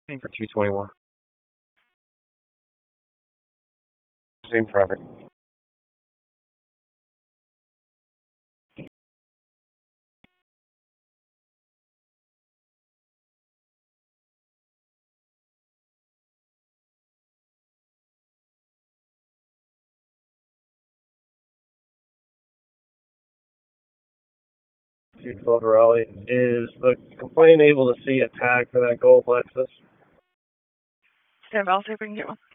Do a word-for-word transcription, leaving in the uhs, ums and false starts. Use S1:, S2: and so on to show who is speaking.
S1: For two twenty-one. Same traffic. two twelve Raleigh. Is the complainant able to see a tag for that gold Lexus?
S2: Stand by, I'll see if we can get one.